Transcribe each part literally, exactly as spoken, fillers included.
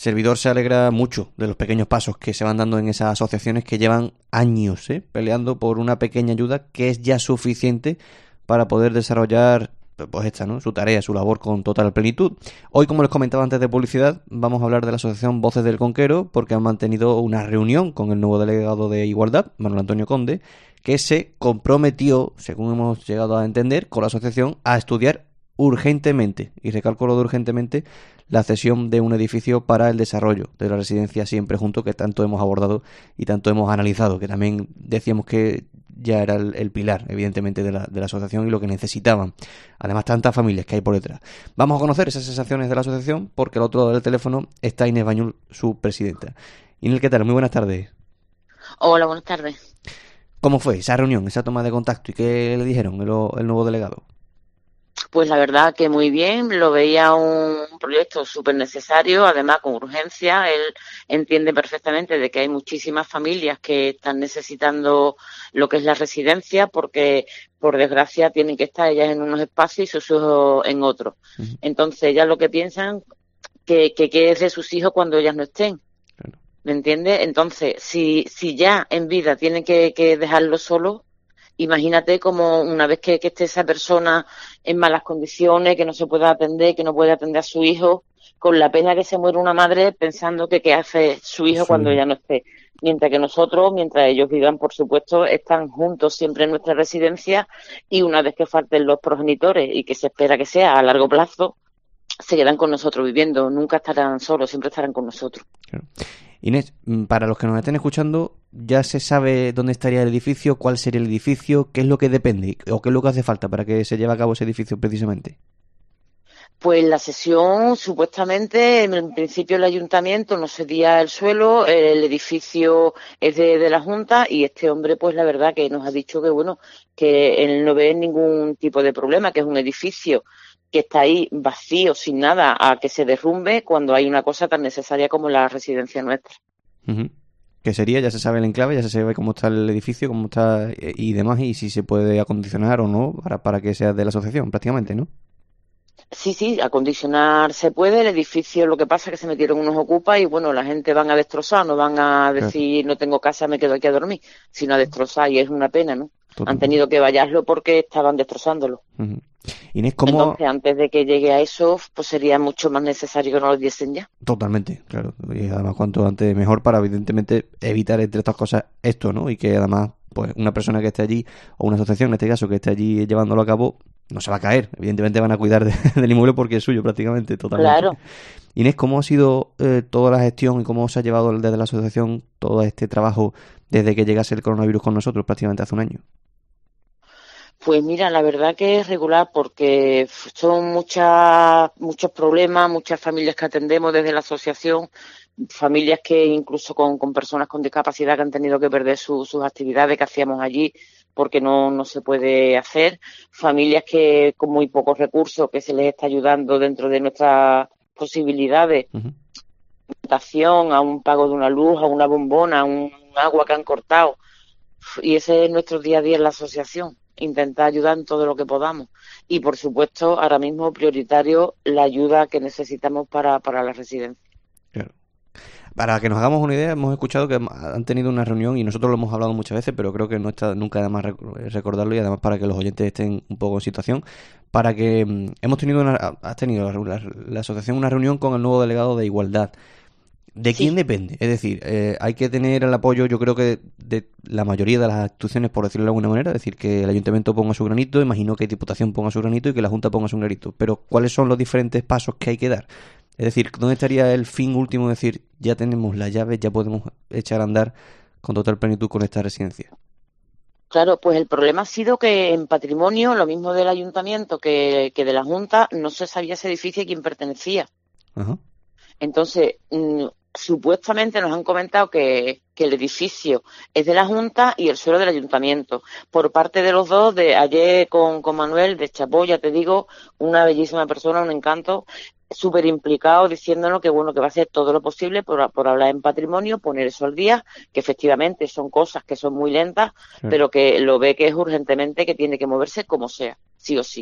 servidor se alegra mucho de los pequeños pasos que se van dando en esas asociaciones que llevan años ¿eh? peleando por una pequeña ayuda que es ya suficiente para poder desarrollar pues esta, ¿no? su tarea, su labor con total plenitud. Hoy, como les comentaba antes de publicidad, vamos a hablar de la asociación Voces del Conquero, porque han mantenido una reunión con el nuevo delegado de Igualdad, Manuel Antonio Conde, que se comprometió, según hemos llegado a entender, con la asociación a estudiar urgentemente, y recalco lo de urgentemente, la cesión de un edificio para el desarrollo de la residencia Siempre Juntos, que tanto hemos abordado y tanto hemos analizado, que también decíamos que ya era el, el pilar, evidentemente, de la, de la asociación y lo que necesitaban. Además, tantas familias que hay por detrás. Vamos a conocer esas sensaciones de la asociación, porque al otro lado del teléfono está Inés Bañul, su presidenta. Inés, ¿qué tal? Muy buenas tardes. Hola, buenas tardes. ¿Cómo fue esa reunión, esa toma de contacto y qué le dijeron el, el nuevo delegado? Pues la verdad que muy bien, lo veía un proyecto súper necesario, además con urgencia. Él entiende perfectamente de que hay muchísimas familias que están necesitando lo que es la residencia porque, por desgracia, tienen que estar ellas en unos espacios y sus hijos en otros. Uh-huh. Entonces, ellas lo que piensan que, que qué es de sus hijos cuando ellas no estén. Claro. ¿Me entiendes? Entonces, si, si ya en vida tienen que, que dejarlo solo, imagínate como una vez que, que esté esa persona en malas condiciones, que no se pueda atender, que no puede atender a su hijo, con la pena que se muere una madre pensando que qué hace su hijo Su cuando hijo. ella no esté. Mientras que nosotros, mientras ellos vivan, por supuesto, están juntos siempre en nuestra residencia y una vez que falten los progenitores y que se espera que sea a largo plazo, se quedan con nosotros viviendo. Nunca estarán solos, siempre estarán con nosotros. Claro. Inés, para los que nos estén escuchando, ¿ya se sabe dónde estaría el edificio? ¿Cuál sería el edificio? ¿Qué es lo que depende? ¿O qué es lo que hace falta para que se lleve a cabo ese edificio precisamente? Pues la sesión, supuestamente, en principio el ayuntamiento no cedía el suelo, el edificio es de, de la Junta y este hombre, pues la verdad que nos ha dicho que, bueno, que él no ve ningún tipo de problema, que es un edificio que está ahí vacío, sin nada, a que se derrumbe cuando hay una cosa tan necesaria como la residencia nuestra. Uh-huh. ¿Qué sería? Ya se sabe el enclave, ya se sabe cómo está el edificio, cómo está eh, y demás, y si se puede acondicionar o no para, para que sea de la asociación, prácticamente, ¿no? Sí, sí, acondicionar se puede, el edificio lo que pasa es que se metieron unos ocupas y bueno, la gente van a destrozar, no van a Claro. decir no tengo casa, me quedo aquí a dormir, sino a destrozar y es una pena, ¿no? Han Totalmente. tenido que vallarlo porque estaban destrozándolo. Uh-huh. Inés, ¿cómo...? Entonces, antes de que llegue a eso, pues sería mucho más necesario que no lo diesen ya. Totalmente, claro. Y además cuanto antes mejor para evidentemente evitar entre estas cosas esto, ¿no? Y que además pues una persona que esté allí o una asociación en este caso que esté allí llevándolo a cabo no se va a caer. Evidentemente van a cuidar de, del inmueble porque es suyo prácticamente, totalmente. Claro. Inés, ¿cómo ha sido eh, toda la gestión y cómo se ha llevado desde la asociación todo este trabajo desde que llegase el coronavirus con nosotros prácticamente hace un año? Pues mira, la verdad que es regular porque son muchas, muchos problemas, muchas familias que atendemos desde la asociación, familias que incluso con, con personas con discapacidad que han tenido que perder su, sus actividades que hacíamos allí porque no, no se puede hacer, familias que con muy pocos recursos que se les está ayudando dentro de nuestras posibilidades, Uh-huh. alimentación, a un pago de una luz, a una bombona, a un agua que han cortado. Y ese es nuestro día a día en la asociación, intentar ayudar en todo lo que podamos. Y, por supuesto, ahora mismo prioritario la ayuda que necesitamos para, para la residencia. Claro. Para que nos hagamos una idea, hemos escuchado que han tenido una reunión y nosotros lo hemos hablado muchas veces, pero creo que no está nunca de más recordarlo y además para que los oyentes estén un poco en situación, para que mm, hemos tenido una, has tenido la, la, la asociación una reunión con el nuevo delegado de Igualdad. ¿De quién Sí, depende? Es decir, eh, hay que tener el apoyo, yo creo que de la mayoría de las instituciones, por decirlo de alguna manera, es decir, que el ayuntamiento ponga su granito, imagino que Diputación ponga su granito y que la Junta ponga su granito, pero ¿cuáles son los diferentes pasos que hay que dar? Es decir, ¿dónde estaría el fin último de decir, ya tenemos las llaves, ya podemos echar a andar con total plenitud con esta residencia? claro, pues el problema ha sido que en patrimonio, lo mismo del ayuntamiento que, que de la Junta, no se sabía ese edificio a quién pertenecía. Ajá. Entonces, mmm, supuestamente nos han comentado que, que el edificio es de la Junta y el suelo del Ayuntamiento. Por parte de los dos, de ayer con, con Manuel de Chapó, ya te digo, una bellísima persona, un encanto, súper implicado diciéndonos que bueno que va a hacer todo lo posible por, por hablar en patrimonio, poner eso al día, que efectivamente son cosas que son muy lentas, Claro. pero que lo ve que es urgentemente que tiene que moverse como sea, sí o sí.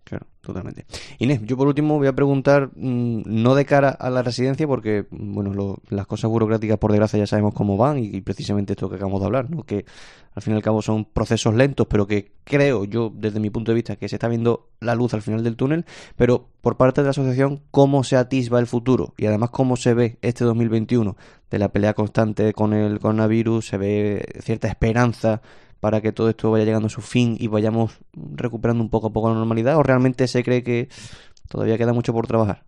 Claro, totalmente. Inés, yo por último voy a preguntar, mmm, no de cara a la residencia, porque bueno, lo, las cosas burocráticas por desgracia ya sabemos cómo van y, y precisamente esto que acabamos de hablar, ¿no? Que al fin y al cabo son procesos lentos, pero que creo yo, desde mi punto de vista, que se está viendo la luz al final del túnel, pero por parte de la asociación, ¿cómo se atisba el futuro? Y además, ¿cómo se ve este dos mil veintiuno de la pelea constante con el coronavirus? ¿Se ve cierta esperanza para que todo esto vaya llegando a su fin y vayamos recuperando un poco a poco la normalidad? ¿O realmente se cree que todavía queda mucho por trabajar?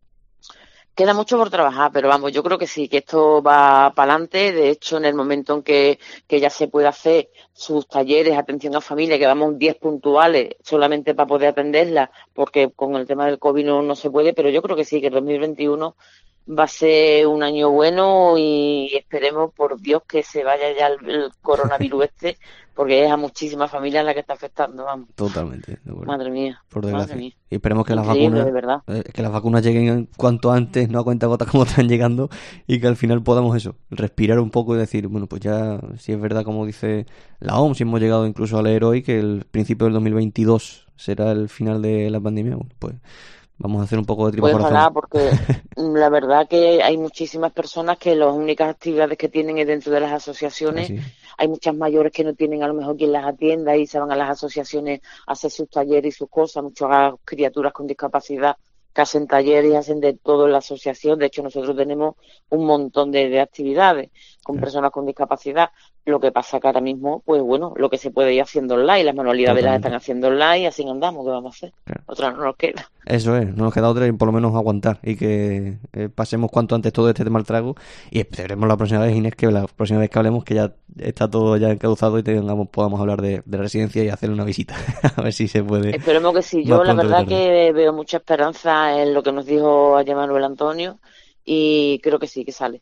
Queda mucho por trabajar, pero vamos, yo creo que sí, que esto va para adelante. De hecho, en el momento en que, que ya se puede hacer sus talleres, atención a familia, que vamos diez puntuales solamente para poder atenderla, porque con el tema del COVID no, no se puede, pero yo creo que sí, que el dos mil veintiuno va a ser un año bueno y esperemos, por Dios, que se vaya ya el, el coronavirus este, porque es a muchísimas familias la que está afectando, vamos. Totalmente, de acuerdo. Madre mía, Por madre desgracia. mía. Y esperemos que las Increíble, vacunas, de verdad. eh, que las vacunas lleguen cuanto antes, no a cuenta gota como están llegando, y que al final podamos eso, respirar un poco y decir, bueno, pues ya, si es verdad como dice la O M S, si hemos llegado incluso a leer hoy que el principio del dos mil veintidós será el final de la pandemia, bueno, pues vamos a hacer un poco de tripa Pues corazón. ojalá, porque la verdad que hay muchísimas personas que las únicas actividades que tienen es dentro de las asociaciones. Así es. Hay muchas mayores que no tienen a lo mejor quien las atienda y se van a las asociaciones a hacer sus talleres y sus cosas. Muchas criaturas con discapacidad que hacen talleres y hacen de todo en la asociación. De hecho, nosotros tenemos un montón de, de actividades con Claro. personas con discapacidad. Lo que pasa que ahora mismo, pues bueno, lo que se puede ir haciendo online, las manualidades las Totalmente. están haciendo online y así andamos, ¿qué vamos a hacer? Claro. Otra no nos queda. Eso es, no nos queda otra y por lo menos aguantar y que eh, pasemos cuanto antes todo este mal trago y esperemos la próxima vez, Inés, que la próxima vez que hablemos que ya está todo ya encauzado y tengamos, podamos hablar de, de la residencia y hacerle una visita, a ver si se puede Esperemos que sí. más Yo la pronto que verdad tarde. que veo mucha esperanza en lo que nos dijo ayer Manuel Antonio y creo que sí, que sale.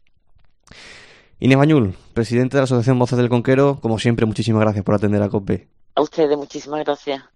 Inés Bañul, presidente de la Asociación Voces del Conquero, como siempre, muchísimas gracias por atender a COPE. A ustedes, muchísimas gracias.